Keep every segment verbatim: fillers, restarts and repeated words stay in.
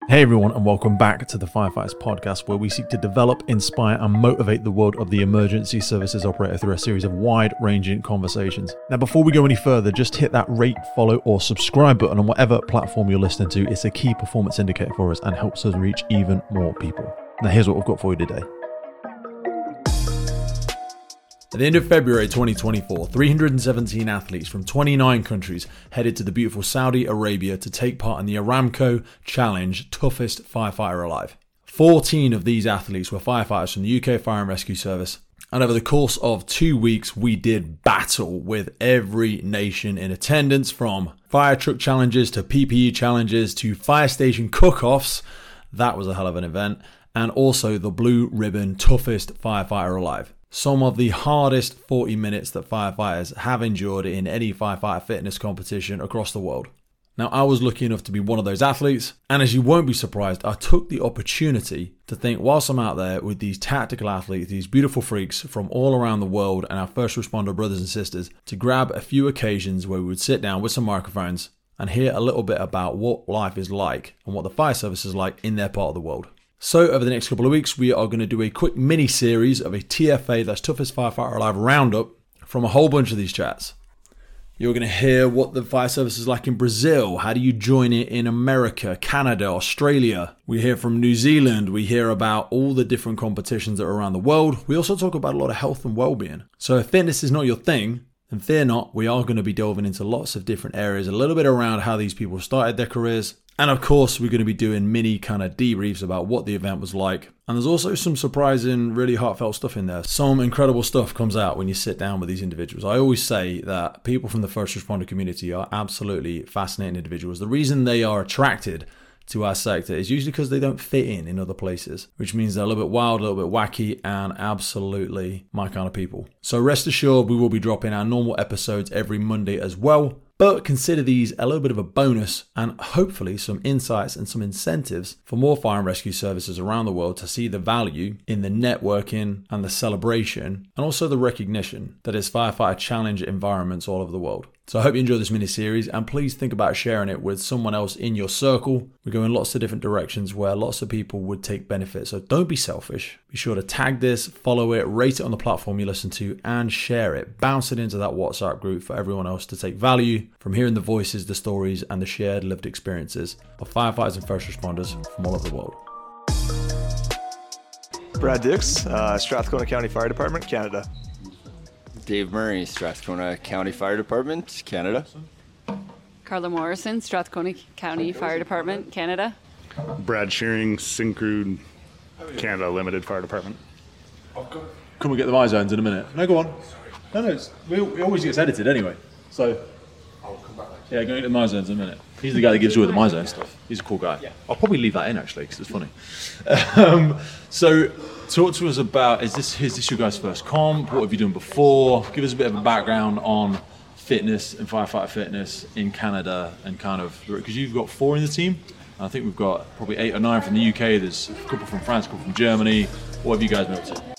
Hey everyone, and welcome back to the Firefighters Podcast, where we seek to develop, inspire, and motivate the world of the emergency services operator through a series of wide-ranging conversations. Now, before we go any further, just hit that rate, follow, or subscribe button on whatever platform you're listening to. It's a key performance indicator for us and helps us reach even more people. Now, here's what we've got for you today. At the end of February twenty twenty-four, three hundred seventeen athletes from twenty-nine countries headed to the beautiful Saudi Arabia to take part in the Aramco Challenge Toughest Firefighter Alive. fourteen of these athletes were firefighters from the U K Fire and Rescue Service, and over the course of two weeks we did battle with every nation in attendance, from fire truck challenges to P P E challenges to fire station cook-offs. That was a hell of an event. And also the Blue Ribbon Toughest Firefighter Alive. Some of the hardest forty minutes that firefighters have endured in any firefighter fitness competition across the world. Now, I was lucky enough to be one of those athletes, and as you won't be surprised, I took the opportunity to think, whilst I'm out there with these tactical athletes, these beautiful freaks from all around the world and our first responder brothers and sisters, to grab a few occasions where we would sit down with some microphones and hear a little bit about what life is like and what the fire service is like in their part of the world. So over the next couple of weeks, we are going to do a quick mini-series of a T F A, that's Toughest Firefighter Alive roundup, from a whole bunch of these chats. You're going to hear what the fire service is like in Brazil. How do you join it in America, Canada, Australia? We hear from New Zealand. We hear about all the different competitions that are around the world. We also talk about a lot of health and well-being. So if fitness is not your thing, then fear not, we are going to be delving into lots of different areas, a little bit around how these people started their careers. And of course, we're going to be doing mini kind of debriefs about what the event was like. And there's also some surprising, really heartfelt stuff in there. Some incredible stuff comes out when you sit down with these individuals. I always say that people from the first responder community are absolutely fascinating individuals. The reason they are attracted to our sector is usually because they don't fit in in other places, which means they're a little bit wild, a little bit wacky, and absolutely my kind of people. So rest assured, we will be dropping our normal episodes every Monday as well. But consider these a little bit of a bonus and hopefully some insights and some incentives for more fire and rescue services around the world to see the value in the networking and the celebration, and also the recognition that is firefighter challenge environments all over the world. So I hope you enjoy this mini-series, and please think about sharing it with someone else in your circle. We go in lots of different directions where lots of people would take benefit. So don't be selfish. Be sure to tag this, follow it, rate it on the platform you listen to, and share it. Bounce it into that WhatsApp group for everyone else to take value from hearing the voices, the stories, and the shared lived experiences of firefighters and first responders from all over the world. Brad Dix, uh, Strathcona County Fire Department, Canada. Dave Murray, Strathcona County Fire Department, Canada. Carla Morrison, Strathcona County Fire Department, Canada. Brad Shearing, Syncrude, Canada Limited Fire Department. Can we get the my zones in a minute? No, go on. No, no, it's, we, it always gets edited anyway. So, I'll come back. Yeah, going to the my zones in a minute. He's the guy that gives you all the my zone stuff. He's a cool guy. Yeah. I'll probably leave that in actually because it's funny. Um, so, talk to us about, is this is this your guys' first comp? What have you done before? Give us a bit of a background on fitness and firefighter fitness in Canada, and kind of, because you've got four in the team. I think we've got probably eight or nine from the U K. There's a couple from France, a couple from Germany. What have you guys been up to?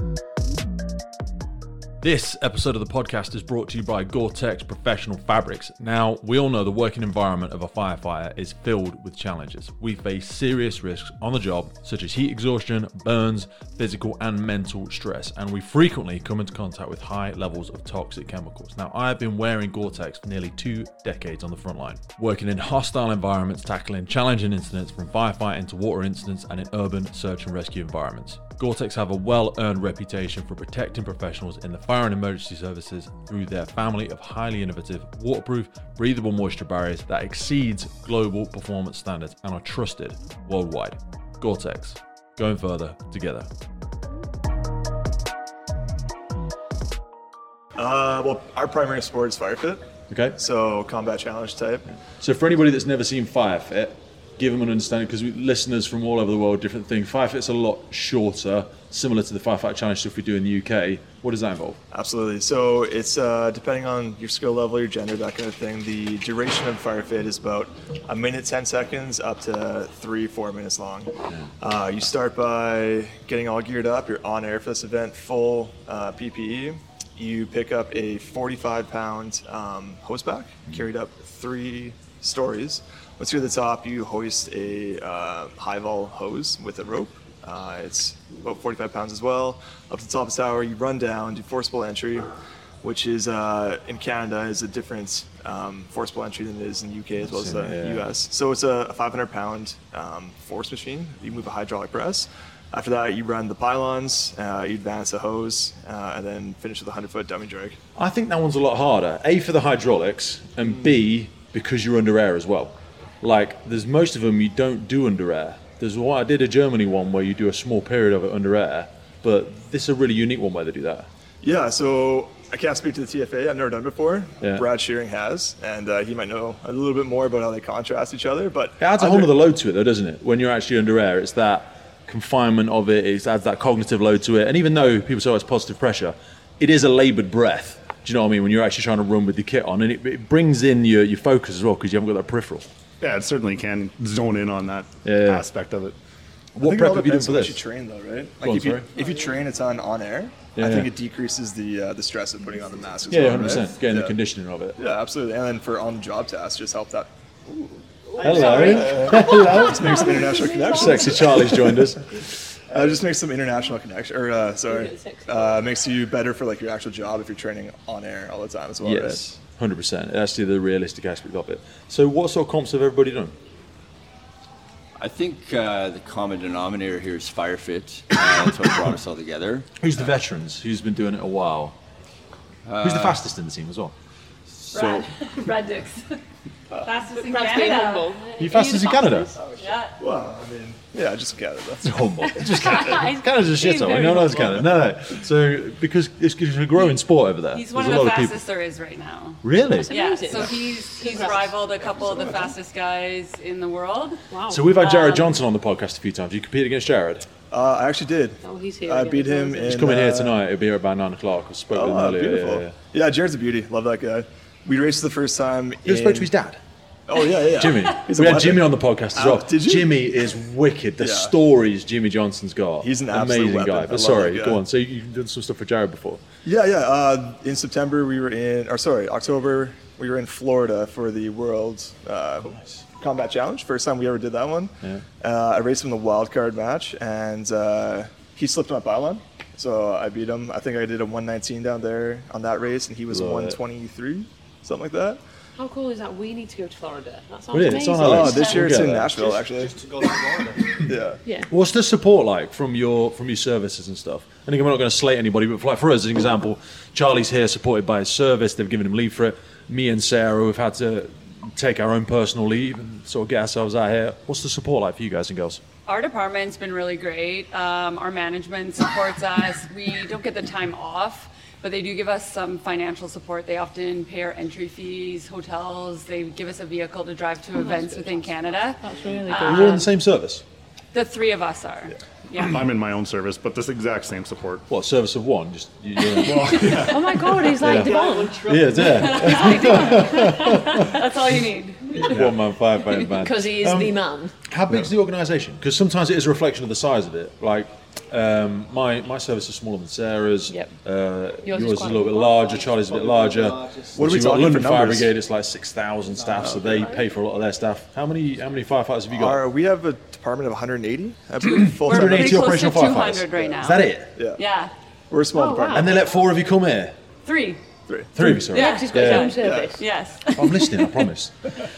This episode of the podcast is brought to you by Gore-Tex Professional Fabrics. Now, we all know the working environment of a firefighter is filled with challenges. We face serious risks on the job, such as heat exhaustion, burns, physical and mental stress, and we frequently come into contact with high levels of toxic chemicals. Now, I have been wearing Gore-Tex for nearly two decades on the front line, working in hostile environments, tackling challenging incidents from firefighting to water incidents and in urban search and rescue environments. Gore-Tex have a well-earned reputation for protecting professionals in the fire and emergency services through their family of highly innovative, waterproof, breathable moisture barriers that exceeds global performance standards and are trusted worldwide. Gore-Tex, going further together. Uh, well, our primary sport is FireFit. Okay. So combat challenge type. So for anybody that's never seen FireFit, give them an understanding, because listeners from all over the world, different things. FireFit's a lot shorter, similar to the Firefighter Challenge stuff we do in the U K. What does that involve? Absolutely. So it's uh, depending on your skill level, your gender, that kind of thing. The duration of FireFit is about a minute, ten seconds, up to three, four minutes long. Uh, you start by getting all geared up. You're on air for this event, full uh, P P E. You pick up a forty-five pound um, hose pack, carried up three stories. Once you're at the top, you hoist a uh, high vol hose with a rope. Uh, it's about forty-five pounds as well. Up to the top of the tower, you run down, do forcible entry, which is uh, in Canada is a different um, forcible entry than it is in the U K as well as the Yeah. U S. So it's a five hundred pound um, force machine. You move a hydraulic press. After that, you run the pylons, uh, you advance the hose, uh, and then finish with a hundred foot dummy drag. I think that one's a lot harder. A, for the hydraulics, and B, because you're under air as well. Like, there's most of them you don't do under air. There's one, I did a Germany one where you do a small period of it under air, but this is a really unique one where they do that. Yeah, so I can't speak to the T F A. I've never done it before. Yeah. Brad Shearing has, and uh, he might know a little bit more about how they contrast each other. But It adds a whole under- other load to it, though, doesn't it? When you're actually under air, it's that confinement of it, it adds that cognitive load to it. And even though people say oh, it's positive pressure, it is a laboured breath. Do you know what I mean? When you're actually trying to run with the kit on, and it, it brings in your, your focus as well because you haven't got that peripheral. Yeah, it certainly can zone in on that Yeah. aspect of it. I What think it prep all have you done depends for on what this? you train, though, right? Like Go on, if you sorry. if you train a ton on air, Yeah, I think yeah. it decreases the uh, the stress of putting on the mask as Yeah, well. one hundred percent. Right? Getting yeah. the conditioning of it. Yeah, absolutely. And then for on the job tasks, just help that. Hello. Hello. Just make some international connections. Sexy Charlie's joined us. Uh, just make some international connection, or uh, sorry, uh, makes you better for like your actual job if you're training on air all the time as well. Yes, one hundred percent. That's the the realistic aspect of it. So what sort of comps have everybody done? I think uh, the common denominator here is FireFit. Uh, that's what brought us all together. Who's the veterans? Who's been doing it a while? Who's the fastest in the team as well? So Brad Dix. Fastest in Brad's being Canada. humble. You fastest in Canada? Yeah. Well, I mean, yeah, just Canada. Humble. Just Canada. Canada's a shit He's hole. very No one knows humble. Canada. No, no. So because it's, it's a growing sport over there. He's There's one a of the lot of fastest people. there is right now. Really? Yeah, Amazing. so he's he's rivaled a couple of the fastest guys in the world. Wow. So we've had Um, Jared Johnson on the podcast a few times. You compete against Jared. Uh, I actually did. Oh, he's here I again. beat him. In, He's coming here uh, tonight. It'll be here about nine o'clock. I spoke with him Oh, earlier. beautiful. Yeah, yeah. Yeah, Jared's a beauty. Love that guy. We raced the first time. You in... spoke to his dad. Oh yeah, yeah. yeah. Jimmy. He's a we had weapon. Jimmy on the podcast as Oh, well. did you? Jimmy is wicked. The Yeah. stories Jimmy Johnson's got. He's an absolute amazing weapon. I guy. love But sorry, that guy. go on. So you've done some stuff for Jared before. Yeah, yeah. Uh, in September, we were in, or sorry, October, we were in Florida for the World uh, Combat Challenge. First time we ever did that one. Yeah. Uh, I raced him in the wild card match, and uh, he slipped on my pylon. So I beat him. I think I did a one nineteen down there on that race, and he was Love it. one twenty-three, something like that. How cool is that? We need to go to Florida. That sounds Well, yeah, it's amazing. on our Oh, list. this year We'll it's get in there. Nashville, actually. Just to go to Florida. Yeah. Yeah. What's the support like from your from your services and stuff? And again, we're not going to slate anybody, but for, like for us, as an example, Charlie's here supported by his service. They've given him leave for it. Me and Sarah, we've had to take our own personal leave and sort of get ourselves out here. What's the support like for you guys and girls? Our department's been really great. Um, our management supports us. We don't get the time off, but they do give us some financial support. They often pay our entry fees, hotels. They give us a vehicle to drive to events within Canada. That's really Uh, good. You're all in the same service. The three of us are. Yeah. I'm in my own service, but this exact same support. What, service of one? Just you- you're in. Oh my god, he's like Devon. Yeah, yeah. That's all you need. One man firefighter man. Because he is Um, the man. How big's the organisation? Because sometimes it is a reflection of the size of it. Like um, my my service is smaller than Sarah's. Yep. Uh, Yours yours, is is, quite a little bit larger. Charlie's a bit larger. What are we So you've got talking London for Fire numbers? Brigade. It's like six thousand staff, so they pay for a lot of their staff. How many how many firefighters have you got? Our, we have a department of one hundred eighty, I believe, full We're time. pretty close to operational two firefighters. hundred right now. Is that it? Yeah. Yeah. We're a small Oh, department. wow. And they let four of you come here. Three. Three. Three of you, sorry. Yeah. Because he's got his Yeah. own service. Yes. I'm listening. I promise.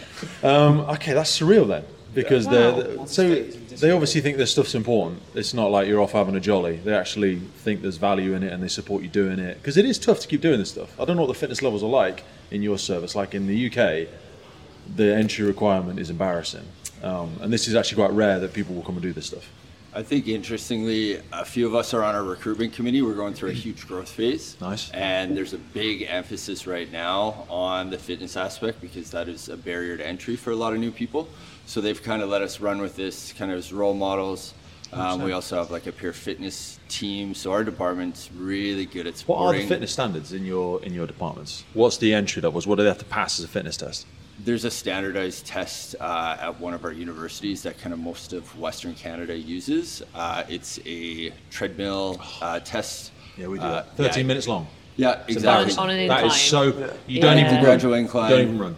Um, okay, that's surreal then, because they're, they're- so they obviously think their stuff's important. It's not like you're off having a jolly. They actually think there's value in it and they support you doing it, because it is tough to keep doing this stuff. I don't know what the fitness levels are like in your service. Like in the U K, the entry requirement is embarrassing, um, and this is actually quite rare that people will come and do this stuff. I think interestingly, a few of us are on our recruitment committee. We're going through a huge growth phase. Nice. And there's a big emphasis right now on the fitness aspect because that is a barrier to entry for a lot of new people. So they've kind of let us run with this kind of as role models. Um, we also have like a peer fitness team. So our department's really good at What supporting. are the fitness standards in your in your departments? What's the entry levels? What do they have to pass as a fitness test? There's a standardized test uh, at one of our universities that kind of most of Western Canada uses. Uh, it's a treadmill uh, test. Yeah, we do Uh, that. thirteen yeah. minutes long. Yeah, It's exactly. embarrassing. On an That is incline. so. You don't Yeah. even Gradual run. incline. Don't even run.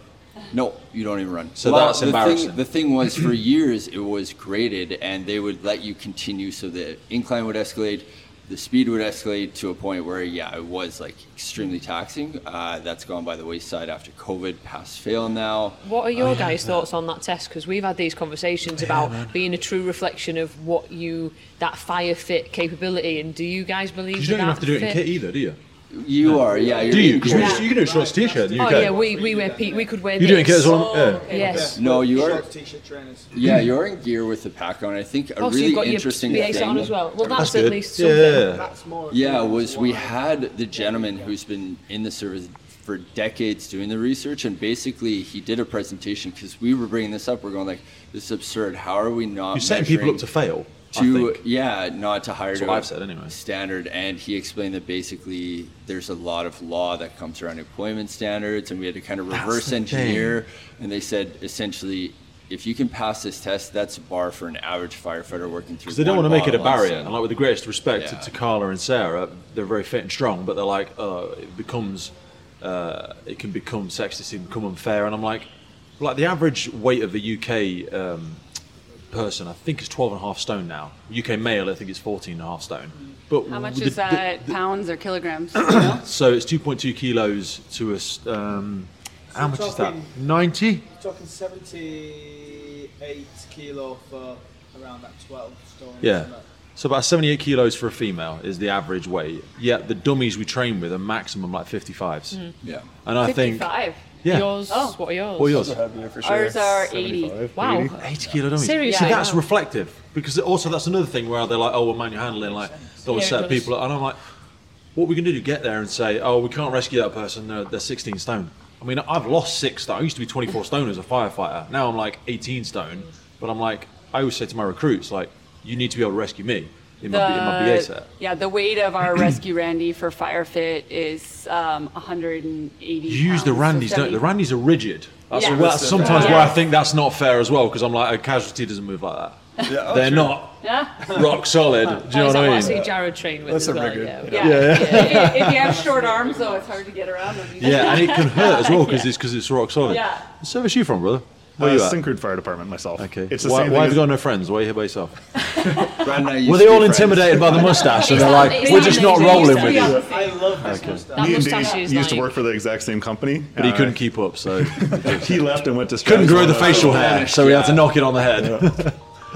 No, you don't even run. So that's the embarrassing. Thing, the thing was, for years, it was graded, and they would let you continue, so the incline would escalate, the speed would escalate to a point where, yeah, it was like extremely taxing. Uh, that's gone by the wayside after COVID, pass fail now. What are your guys' thoughts on that test? Because we've had these conversations about man. being a true reflection of what you, that fire fit capability, and do you guys believe You that don't even that have to do it in fit? kit either, do you? You are, yeah. You're Do you? in Because gear. you can do shorts t-shirt in the Oh U K. yeah, we, we wear P, we could wear You do it in kit this. as well? Yeah. Yes. No, you are. Shorts, t-shirt, trainers. Yeah, you're in gear with the pack on. I think a Oh, so really you've got your interesting B A S thing. on as well. Well, that's, That's at good. least something. Yeah. That's more. Yeah, was we had the gentleman who's been in the service for decades doing the research, and basically he did a presentation because we were bringing this up. We're going like, this is absurd. How are we not You're setting people measuring up to fail, I to think. yeah, not to hire That's to what a I've said anyway. standard? And he explained that basically there's a lot of law that comes around employment standards, and we had to kind of That's reverse the engineer. And they said essentially, if you can pass this test, that's a bar for an average firefighter working through. Because they don't one want to make it a bottle on barrier. scene. And like with the greatest respect Yeah. to, to Carla and Sarah, they're very fit and strong, but they're like, uh, it becomes, uh, it can become sexist, it can become unfair. And I'm like, like the average weight of a U K um, person, I think is twelve and a half stone now. U K male, I think it's fourteen and a half stone. But How much the- is the- that? Pounds or kilograms? You know? So it's two point two kilos to us. Um, how much is that? talking- ninety? Talking seventy-eight kilo for around that twelve stone. Yeah. isn't it? So about seventy-eight kilos for a female is the average weight. Yet the dummies we train with are maximum like fifty-fives. Yeah. And I think, fifty-five. yeah. Yours, Oh. what are yours? What are yours? Heavier for sure. Ours are eighty. Wow. eighty kilo dummies. Seriously? So that's Wow. reflective. Because also that's another thing where they're like, oh, we're manual handling, like they'll Yeah, set it does. people up. And I'm like, what we can do to get there and say, oh, we can't rescue that person, they're, they're sixteen stone. I mean, I've lost six stone. I used to be twenty-four stone as a firefighter. Now I'm like eighteen stone. But I'm like, I always say to my recruits, like, you need to be able to rescue me in my, in my B A set. Yeah, the weight of our rescue Randy for FireFit is um, one hundred eighty. You use the pounds, Randys, so don't you? The seventy Randys are rigid. That's, Yeah. well, that's sometimes where I Yeah. think that's not fair as well, because I'm like, a casualty doesn't move like that. Yeah, They're not Yeah, rock solid. Do you know Oh, is what that I what I mean? see Jared train with That's as a well? rigor. Yeah. yeah. If, you, if you have short arms, though, it's hard to get around them. Yeah, and it can hurt as well because Yeah. it's because it's rock solid. Yeah. What service you from, brother? Where Uh, you at? Syncrude Fire Department myself. Okay. It's the why same why thing have you as- got no friends? Why are you here by yourself? Brad and I used Were to they be all friends. intimidated by the mustache? And they're He's like, not- he's we're not just not amazing. rolling He's with not you. amazing. I love this mustache. That Me and mustache Dave is used to like- work for the exact same company. But he Uh, couldn't keep up, so He left and went to couldn't grow the Strathmore. facial hair, so we had to Yeah. knock it on the head.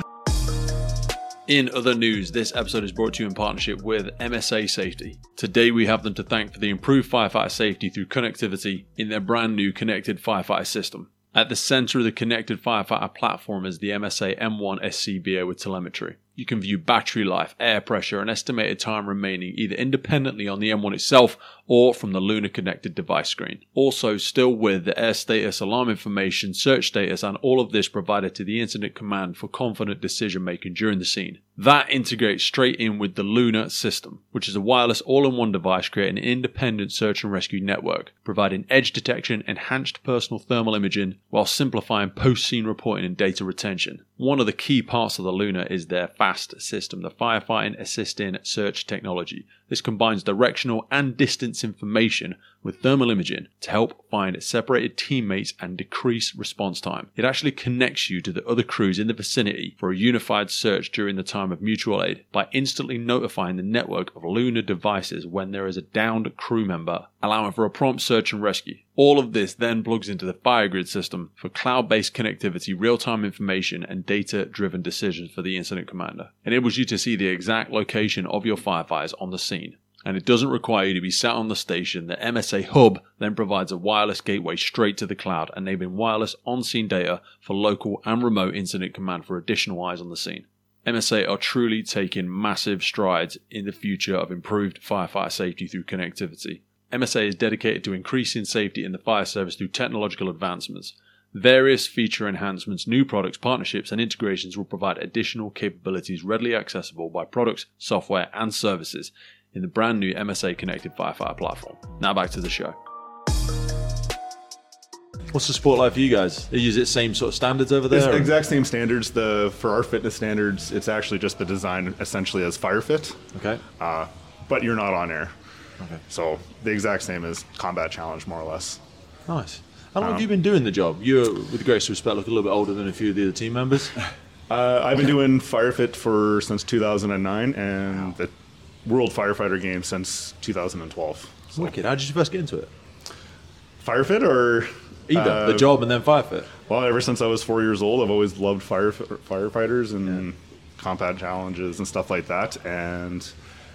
In other news, this episode is brought to you in partnership with M S A Safety. Today we have them to thank for the improved firefighter safety through connectivity in their brand new connected firefighter system. At the center of the connected firefighter platform is the M S A M one S C B A with telemetry. You can view battery life, air pressure, and estimated time remaining either independently on the M one itself or from the Luna connected device screen. Also, still with the air status, alarm information, search status, and all of this provided to the incident command for confident decision making during the scene. That integrates straight in with the Luna system, which is a wireless all-in-one device creating an independent search and rescue network, providing edge detection, enhanced personal thermal imaging, while simplifying post-scene reporting and data retention. One of the key parts of the Luna is their FAST system, the Firefighting Assisting Search Technology. This combines directional and distance information with thermal imaging to help find separated teammates and decrease response time. It actually connects you to the other crews in the vicinity for a unified search during the time of mutual aid by instantly notifying the network of Luna devices when there is a downed crew member, allowing for a prompt search and rescue. All of this then plugs into the FireGrid system for cloud-based connectivity, real-time information, and data-driven decisions for the incident commander. It enables you to see the exact location of your firefighters on the scene. And it doesn't require you to be sat on the station. The M S A Hub then provides a wireless gateway straight to the cloud, enabling wireless on-scene data for local and remote incident command for additional eyes on the scene. M S A are truly taking massive strides in the future of improved firefighter safety through connectivity. M S A is dedicated to increasing safety in the fire service through technological advancements. Various feature enhancements, new products, partnerships, and integrations will provide additional capabilities readily accessible by products, software, and services in the brand new M S A Connected Firefighter platform. Now back to the show. What's the sport like for you guys? They use it same sort of standards over there? It's or- exact same standards. The for our fitness standards, it's actually just the design essentially as FireFit, Okay. uh, but you're not on air. Okay. So the exact same as Combat Challenge, more or less. Nice. How long um, have you been doing the job? You, with the greatest respect, look a little bit older than a few of the other team members. Uh, I've been doing Firefit for since two thousand nine and the World Firefighter Games since two thousand twelve. So. Wicked. How did you first get into it? Firefit or either uh, the job and then Firefit? Well, ever since I was four years old, I've always loved fire firefighters and yeah. combat challenges and stuff like that. And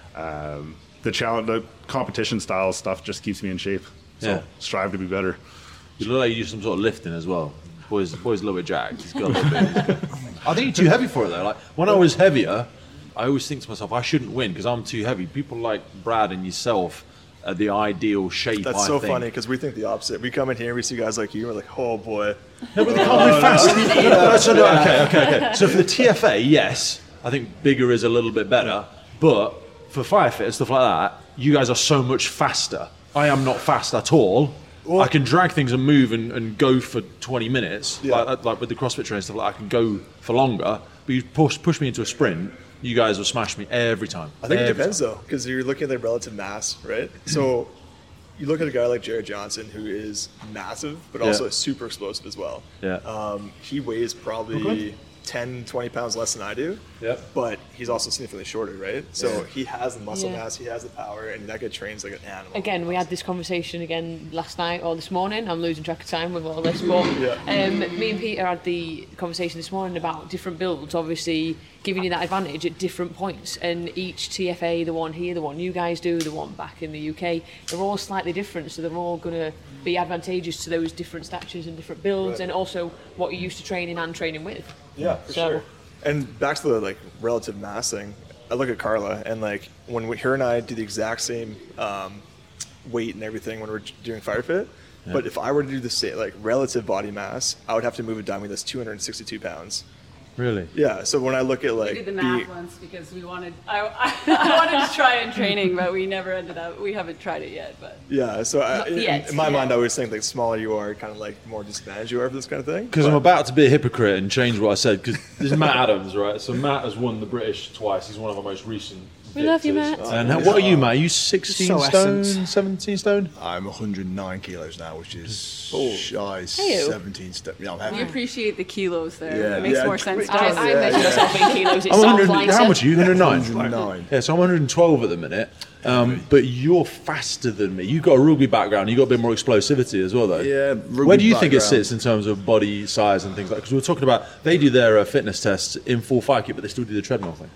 um, the challenge, the competition style stuff, just keeps me in shape. So yeah. strive to be better. You look like you do some sort of lifting as well. Boy's, boy's a little bit jacked. He's got a little bit. I think you're too heavy for it though. Like when I was heavier, I always think to myself, I shouldn't win because I'm too heavy. People like Brad and yourself are the ideal shape. That's I so think. funny because we think the opposite. We come in here, we see guys like you, we're like, oh boy. No, but they can't move fast. no, no, so, no, okay, okay, okay. So for the T F A, yes, I think bigger is a little bit better. But for Firefit and stuff like that, you guys are so much faster. I am not fast at all. Well, I can drag things and move and, and go for twenty minutes, yeah. like, like with the CrossFit training stuff. Like I can go for longer, but you push push me into a sprint, you guys will smash me every time. I think every it depends time. though, because you're looking at the relative mass, right? So you look at a guy like Jared Johnson, who is massive, but also yeah. super explosive as well. Yeah. Um, he weighs probably okay. ten, twenty pounds less than I do. Yeah. But he's also significantly shorter, right? So yeah. he has the muscle yeah. mass, he has the power, and that guy trains like an animal. Again, we had this conversation again last night or this morning. I'm losing track of time with all this, but yeah. um, me and Peter had the conversation this morning about different builds, obviously giving you that advantage at different points. And each T F A, the one here, the one you guys do, the one back in the U K, they're all slightly different, so they're all going to be advantageous to those different statures and different builds, right. and also what you're used to training and training with. Yeah, for so, sure. And back to the like relative mass thing, I look at Carla, and like when we, her and I do the exact same um, weight and everything when we're doing Firefit, yeah. but if I were to do the same like relative body mass, I would have to move a dummy that's two hundred sixty-two pounds. Really? Yeah. So when I look at like we did the math the, once because we wanted I, I, I wanted to try in training, but we never ended up. We haven't tried it yet, but yeah. So I, in, yet, in my yeah. mind, I always think like the smaller you are, kind of like the more disadvantaged you are for this kind of thing. Because I'm about to be a hypocrite and change what I said. Because this is Matt Adams, right? So Matt has won the British twice. He's one of our most recent. We love you, Matt. And how, what are you, Matt? Are you sixteen So stone, essence. seventeen stone? I'm one hundred nine kilos now, which is Oh. shy Hey-o. seventeen stone. Yeah, I'm we heavy. appreciate the kilos there. Yeah. It makes Yeah, more it- sense it to I, us. I Yeah, measure yeah. myself in kilos. It I'm sounds 100, lighter. how much are you? one hundred nine? one hundred nine. Yeah, so I'm one hundred twelve at the minute. Um, but you're faster than me. You've got a rugby background. You've got a bit more explosivity as well, though. Yeah, rugby Where do you think it background. sits in terms of body size and things like that? Because we were talking about, they do their uh, fitness tests in full fire kit, but they still do the treadmill thing.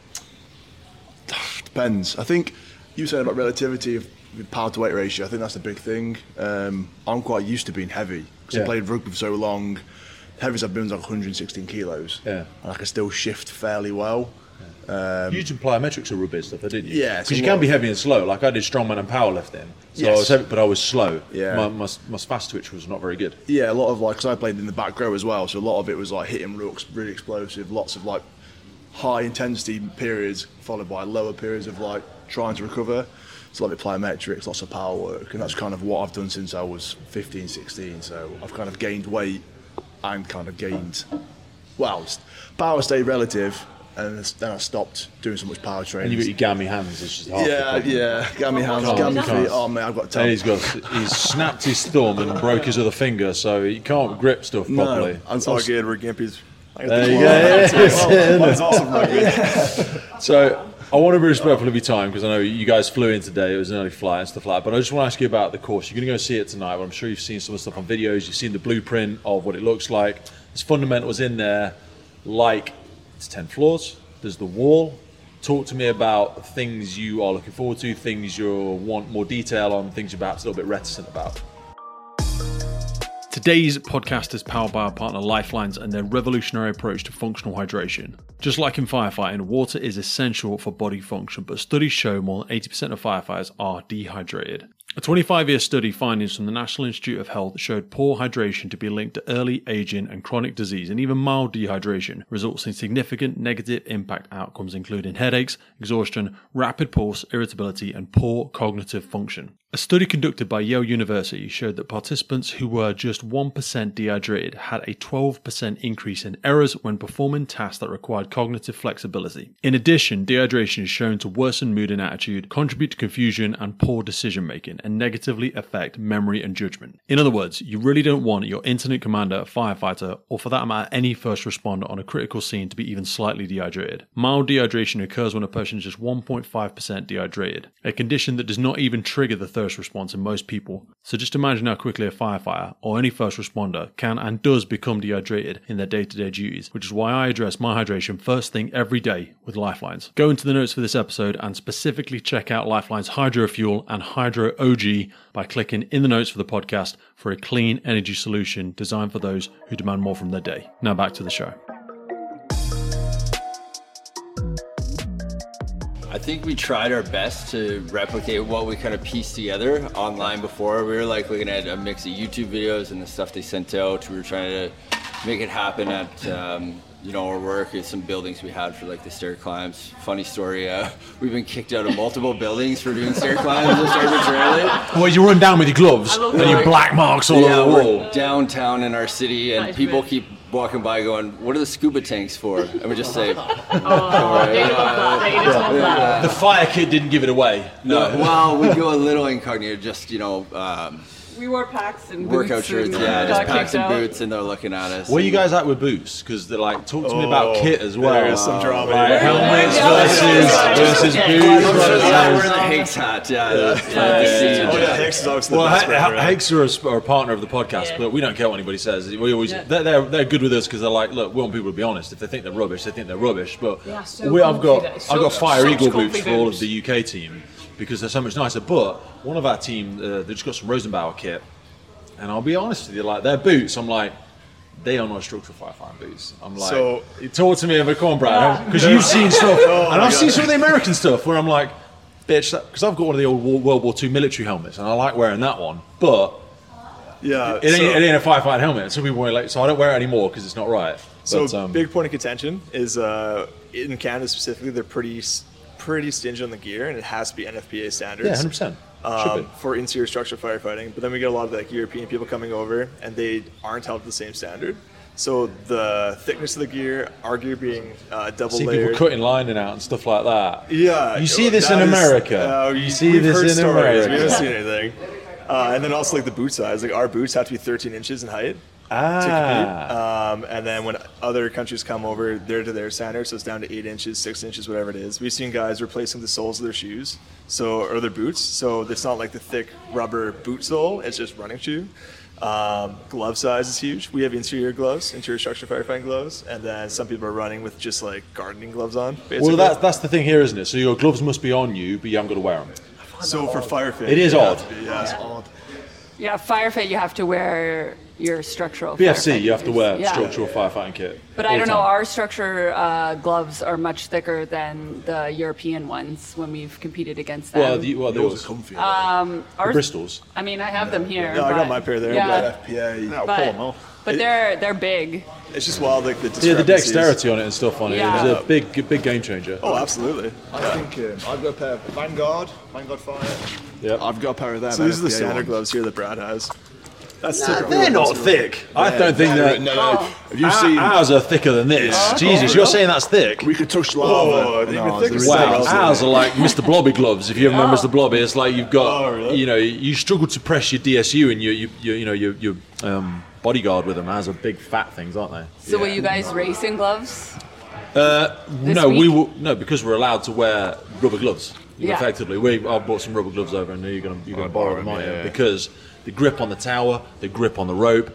Depends. I think you were saying about relativity of power to weight ratio. I think that's a big thing. Um, I'm quite used to being heavy because Yeah. I played rugby for so long. Heaviest I've been was like one hundred sixteen kilos. Yeah. And I can still shift fairly well. Um, You used to plyometrics or rugby and stuff, didn't you? Yeah, Because so you what- can be heavy and slow. Like I did strongman and powerlifting. So I Yes. was heavy, but I was slow. Yeah. My, my, my fast twitch was not very good. Yeah, a lot of like, because I played in the back row as well, so a lot of it was like hitting rooks, really explosive, lots of like high intensity periods followed by lower periods of like trying to recover. It's a lot of plyometrics, lots of power work, and that's kind of what I've done since I was fifteen, sixteen. So I've kind of gained weight and kind of gained, well, s- power stayed relative, and then I stopped doing so much power And training. you've got your gammy hands. It's just half the Yeah, problem. yeah, gammy hands, Can't- gammy can't. feet. Oh man, I've got to And tell. he's got he's snapped his thumb and broke his other finger, so he can't grip stuff properly. No, I'm it's all also- good. We're Gimpy's. I got There the you claw. go. Yeah, That's awesome rugby. So I want to be respectful of your time because I know you guys flew in today. It was an early flight and stuff like that. But I just want to ask you about the course. You're going to go see it tonight. But I'm sure you've seen some of the stuff on videos. You've seen the blueprint of what it looks like. There's fundamentals in there, like it's ten floors. There's the wall. Talk to me about things you are looking forward to, things you want more detail on, things you're perhaps a little bit reticent about. Today's podcast is powered by our partner Lifelines and their revolutionary approach to functional hydration. Just like in firefighting, water is essential for body function, but studies show more than eighty percent of firefighters are dehydrated. A twenty-five year study findings from the National Institute of Health showed poor hydration to be linked to early aging and chronic disease, and even mild dehydration results in significant negative impact outcomes including headaches, exhaustion, rapid pulse, irritability, and poor cognitive function. A study conducted by Yale University showed that participants who were just one percent dehydrated had a twelve percent increase in errors when performing tasks that required cognitive flexibility. In addition, dehydration is shown to worsen mood and attitude, contribute to confusion and poor decision making, and negatively affect memory and judgment. In other words, you really don't want your incident commander, firefighter, or for that matter any first responder on a critical scene to be even slightly dehydrated. Mild dehydration occurs when a person is just one point five percent dehydrated, a condition that does not even trigger the thirst response in most people. So just imagine how quickly a firefighter or any first responder can and does become dehydrated in their day-to-day duties, which is why I address my hydration first thing every day with Lifelines. Go into the notes for this episode and specifically check out Lifeline's Hydro Fuel and Hydro O G by clicking in the notes for the podcast for a clean energy solution designed for those who demand more from their day. Now back to the show. I think we tried our best to replicate what we kind of pieced together online before. We were like looking at a mix of YouTube videos and the stuff they sent out. We were trying to make it happen at um, you know, our work, some buildings we had for like the stair climbs. Funny story, uh, we've been kicked out of multiple buildings for doing stair climbs just arbitrarily. Well, you run down with your gloves and your black marks all yeah, over the wall. We're downtown in our city and Nice, people man. keep walking by going, what are the scuba tanks for? And we just say, Oh, they love that. They just love that. The fire kit didn't give it away. no, well, we go a little incognito, just, you know, um, We wore packs and workout boots shirts, and yeah, got just kicked packs and out. boots, and they're looking at us. Where you and- guys at with boots? Because they're like, talk to me about kit as well. There's some drama. Like here. helmets Yeah. versus versus I'm boots. sure they're not versus- wearing the Higgs hat, yeah. the- the scene. Oh yeah, Hicks is obviously Well, the best H- rapper, H- right? Higgs are a, sp- are a partner of the podcast, Yeah. but we don't care what anybody says. We always Yeah. they're, they're they're good with us because they're like, look, we want people to be honest. If they think they're rubbish, they think they're rubbish. But They are so we, I've got comfy, I've got so- Fire such Eagle comfy boots for all boots. of the U K team because they're so much nicer. But one of our team, uh, they just got some Rosenbauer kit, and I'll be honest with you, like their boots, I'm like, they are not structural firefighting boots. I'm like, So- you talk to me about come on, Brad, because you've seen stuff, and I've seen some of the American stuff where I'm like, bitch, because I've got one of the old Wo- World War Two military helmets, and I like wearing that one, but Yeah. it ain't, so- it ain't a firefighting helmet. So people were like, so I don't wear it anymore because it's not right. So But, um, big point of contention is uh, in Canada specifically, they're pretty s- pretty stingy on the gear, and it has to be N F P A standards. yeah, one hundred percent. Should Um, be. for interior structural firefighting. But then we get a lot of like European people coming over, and they aren't held to the same standard. So the thickness of the gear, our gear being uh, double See layered. people cutting lining out and stuff like that. Yeah, You see this in that is- America. Uh, You we- see we've this heard in stories. America. We haven't seen anything. Uh, and then also like the boot size, like our boots have to be thirteen inches in height. to compete. Ah, Um, and then when other countries come over, they're to their standard, so it's down to eight inches, six inches, whatever it is. We've seen guys replacing the soles of their shoes, so or their boots. So it's not like the thick rubber boot sole; it's just running shoe. Um, glove size is huge. We have interior gloves, interior structure firefighting gloves, and then some people are running with just like gardening gloves on. Basically. well, that's that's the thing here, isn't it? So your gloves must be on you, but you haven't got to wear them. so for firefighting. It is you odd. have to be, yeah. It's odd. Yeah, firefight, you have to wear your structural. B F C, firefighting you have to boots. wear Yeah. structural firefighting kit. But all I the don't know, time. our structure uh, gloves are much thicker than the European ones when we've competed against them. Well, the, well, Yours those are comfy. um, the ours, Bristols. I mean, I have them here. Yeah, I got but- my pair there, Yeah, but F P A. I'll but, pull them off. but they're they're big. It's just wild, like the Yeah, the discrepancies. dexterity on it and stuff on it. Yeah. It was a big, big game changer. Oh, absolutely. I think um, I've got a pair of Vanguard, Vanguard Fire. Yep. I've got a pair of them. So these are the N F P A standard ones. gloves here that Brad has. That's Nah, typical. they're not thick. I don't think No, that. no, no. Have you Our- seen? Ours are thicker than this. Jesus, you're saying that's thick? We could touch lava. Oh, they're No, even thicker they're than Wow, Wow. ours are like Mister Blobby gloves. If you ever remember Oh. Mister Blobby, it's like you've got, Oh, really? you know, you struggle to press your D S U and your, you, you, you know, your, your um, bodyguard with them. Ours are big fat things, aren't they? So will you guys race in gloves? Uh, This no, we week? will no because we're allowed to wear rubber gloves. Yeah. Effectively, we I bought some rubber gloves over, and you're gonna you're gonna I'll borrow borrow them, them, aren't you? yeah. Because the grip on the tower, the grip on the rope.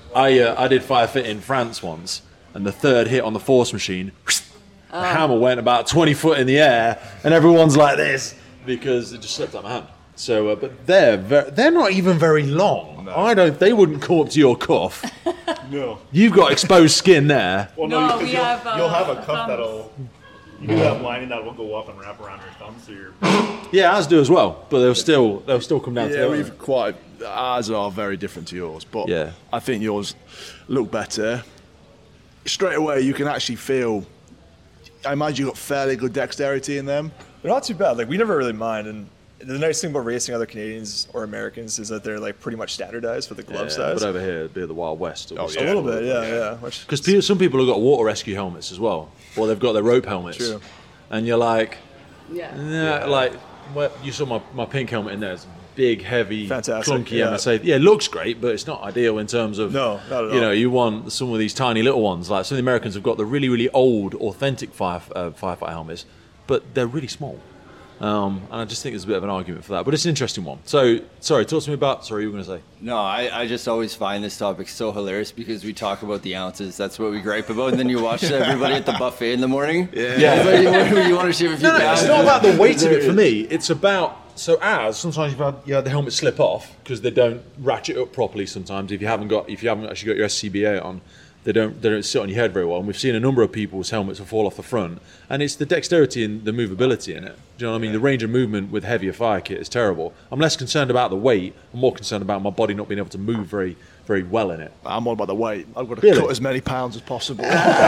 I uh, I did fire fit in France once, and the third hit on the force machine, the hammer went about twenty foot in the air, and everyone's like this because it just slipped out my hand. So, uh, but they're ver- they're not even very long. I don't. They wouldn't come up to your cuff. No. You've got exposed skin there. Well, No, because we you'll, have, uh, you'll have a cuff thumbs. that'll. You do have lining that will go up and wrap around your thumb, so you're. Yeah, ours do as well, but they'll still they'll still come down to Yeah, the we've quite. Ours are very different to yours, but Yeah. I think yours look better. Straight away, you can actually feel. I imagine you've got fairly good dexterity in them. They're not too bad. Like we never really mind, and The nice thing about racing other Canadians or Americans is that they're like pretty much standardized for the glove Yeah, size. but over here, it'd be the Wild West. Oh, yeah. A little bit, yeah, yeah. Because people, some people have got water rescue helmets as well, or they've got their rope helmets. True. And you're like, Yeah. nah, like, well, you saw my, my pink helmet in there. It's big, heavy, Fantastic, clunky yeah. M S A. Yeah, it looks great, but it's not ideal in terms of, No, not at you all. know, you want some of these tiny little ones. Like some of the Americans have got the really, really old, authentic fire, uh, firefighter helmets, but they're really small. Um, and I just think there's a bit of an argument for that. But it's an interesting one. So, sorry, talk to me about, sorry, you were going to say? No, I, I just always find this topic so hilarious because we talk about the ounces. That's what we gripe about. And then you watch everybody at the buffet in the morning. Yeah. Yeah. Like, you, want, you want to shave a few No, no, pounds. it's not about the weight of it for me. It's about, so as sometimes you've had, you had the helmet slip off because they don't ratchet up properly sometimes. If you haven't got, if you haven't actually got your S C B A on, they don't they don't sit on your head very well. And we've seen a number of people's helmets fall off the front. And it's the dexterity and the movability in it. Do you know what I mean? The range of movement with heavier fire kit is terrible. I'm less concerned about the weight. I'm more concerned about my body not being able to move very, very well in it. I'm all about the weight. I've got to Really? cut as many pounds as possible.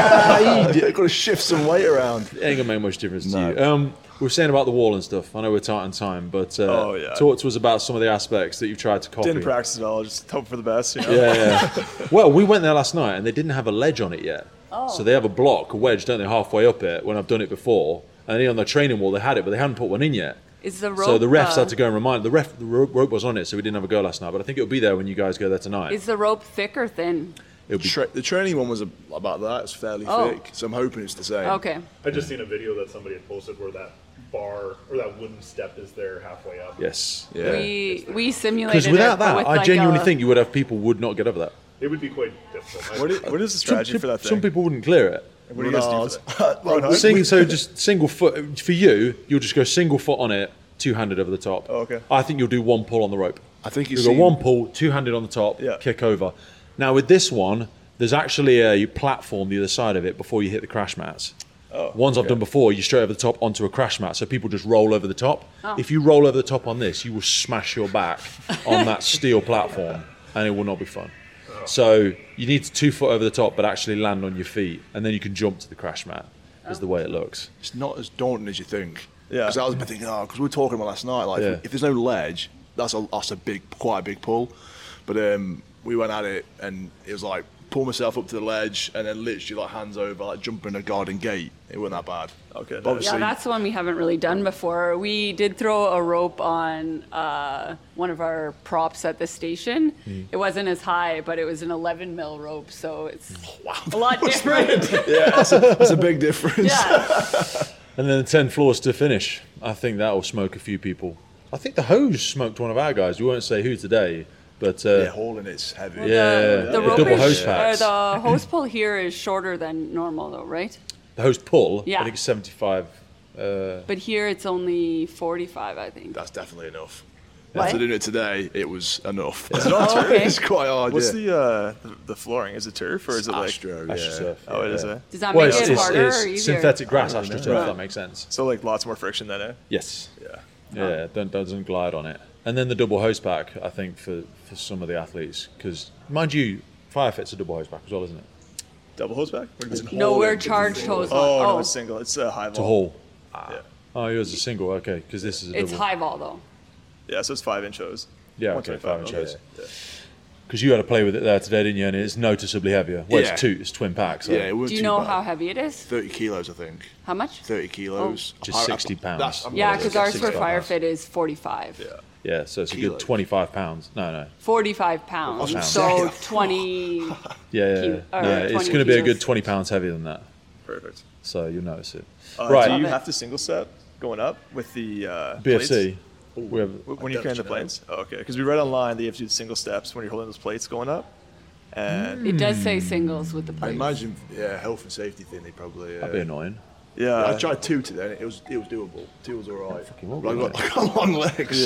I've got to shift some weight around. It ain't gonna make much difference No. to you. Um, we were saying about the wall and stuff. I know we're tight on time, but uh, Oh, yeah. talk to us about some of the aspects that you've tried to copy. Didn't practice at all. Just hope for the best. You know? Yeah, yeah. Well, we went there last night and they didn't have a ledge on it yet. Oh. So they have a block, a wedge, don't they, halfway up it when I've done it before. And then on the training wall they had it, but they hadn't put one in yet. Is the rope? So the refs uh, had to go and remind. The ref, the ro- rope was on it, so we didn't have a go last night. But I think it'll be there when you guys go there tonight. Is the rope thick or thin? It'll be. Tra- the training one was a, about that. It's fairly Oh. thick, so I'm hoping it's the same. Okay. I just seen a video that somebody had posted where that bar or that wooden step is there halfway up. Yes. Yeah. We we simulated Because without it, but that, with I like genuinely a- think you would have people would not get over that. It would be quite difficult. What is, what is the strategy some, for that thing? Some people wouldn't clear it. What do you guys do for that? Well, no, Sing, so just single foot for you. You'll just go single foot on it, two-handed over the top. Oh, okay. I think you'll do one pull on the rope. I think you'll you've go seen- one pull, two-handed on the top, Yeah. kick over. Now with this one, there's actually a platform the other side of it before you hit the crash mats. Oh, Ones I've okay. done before, you straight over the top onto a crash mat, so people just roll over the top. Oh. If you roll over the top on this, you will smash your back on that steel platform, and it will not be fun. So you need to two foot over the top, but actually land on your feet, and then you can jump to the crash mat. Is the way it looks. It's not as daunting as you think. Yeah. Because I was thinking, oh, because we were talking about last night, like Yeah. if, if there's no ledge, that's a that's a big, quite a big pull. But um, we went at it, and it was like pull myself up to the ledge, and then literally like hands over, like jumping a garden gate. It wasn't that bad. Okay, But nice. obviously, Yeah, that's the one we haven't really done before. We did throw a rope on uh, one of our props at the station. Hmm. It wasn't as high, but it was an eleven mil rope, so it's a lot different. yeah, that's a, that's a big difference. Yeah. And then the ten floors to finish. I think that will smoke a few people. I think the hose smoked one of our guys. We won't say who today, but uh, Yeah, hauling it's heavy. Yeah, the, the yeah. rope Double is, hose or packs. the hose pull here is shorter than normal, though, right? the hose pull, Yeah. I think it's seventy-five. Uh, But here it's only forty-five, I think. That's definitely enough. What? After doing it today, it was enough. Oh, okay. It's quite hard. What's yeah. the, uh, the the flooring? Is it turf or is it like? Astro? Yeah. AstroTurf. Oh, it is yeah. a. Does that Well, make it's, it it's, harder it's or easier? synthetic grass I don't know. AstroTurf. Right. That makes sense. So like lots more friction then, eh? Yes. Yeah. Yeah, don't, doesn't glide on it. And then the double hose pack, I think, for, for some of the athletes. Because, mind you, Firefit's a double hose pack as well, isn't it? Double hose back? What do you mean? No, we're charged hose. Oh, on. no, it's single. It's a high To vol. haul. Yeah. Oh, yours is a single, okay, because this is a It's double. high vol, though. Yeah, so it's five inch hose. Yeah, one okay, twenty-five five inch mil. hose. Yeah. Because you had to play with it there today, didn't you? And it's noticeably heavier. Well, Yeah. it's two, it's twin pack. So Yeah, it wasn't Do you too know bad. how heavy it is? thirty kilos, I think. How much? thirty kilos. Which is I- I- sixty pounds. that's- I'm Yeah, not- because that's ours for sixty pounds. Firefit is forty-five. Yeah. yeah, so it's a Kilos. good twenty-five pounds. No, no. forty-five pounds. Pounds. So twenty. Yeah, yeah, Kilo- yeah. or yeah it's twenty going to be a kilos. good twenty pounds heavier than that. Perfect. So you'll notice it. Uh, right. Do you Love it. have to single step going up with the uh, B F C. plates? We have, W- When you're I carrying the don't know. planes? Oh, okay. Because we read online that you have to do the single steps when you're holding those plates going up. And It does say singles with the I plates. imagine, yeah, health and safety thing. They probably. Uh, that'd be annoying. yeah, I tried two today. And it was it was doable. Two was alright. well, But I got, I got long legs.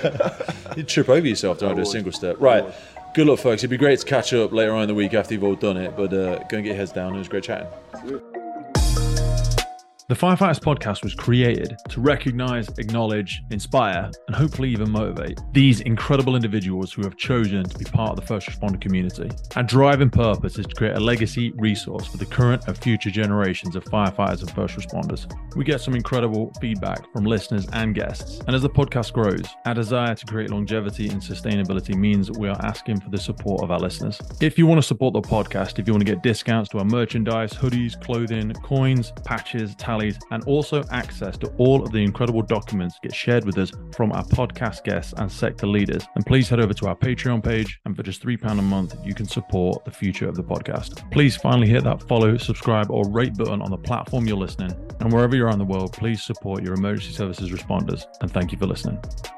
You'd trip over yourself trying to do a would. single step. I Right. would. Good luck, folks. It'd be great to catch up later on in the week after you've all done it. But uh, go and get your heads down. It was great chatting. The Firefighters Podcast was created to recognize, acknowledge, inspire, and hopefully even motivate these incredible individuals who have chosen to be part of the first responder community. Our driving purpose is to create a legacy resource for the current and future generations of firefighters and first responders. We get some incredible feedback from listeners and guests, and as the podcast grows, our desire to create longevity and sustainability means we are asking for the support of our listeners. If you want to support the podcast, if you want to get discounts to our merchandise, hoodies, clothing, coins, patches, tallies, and also access to all of the incredible documents get shared with us from our podcast guests and sector leaders, then please head over to our Patreon page, and for just three pounds a month, you can support the future of the podcast. Please finally hit that follow, subscribe, or rate button on the platform you're listening, and wherever you are in the world, please support your emergency services responders, and thank you for listening.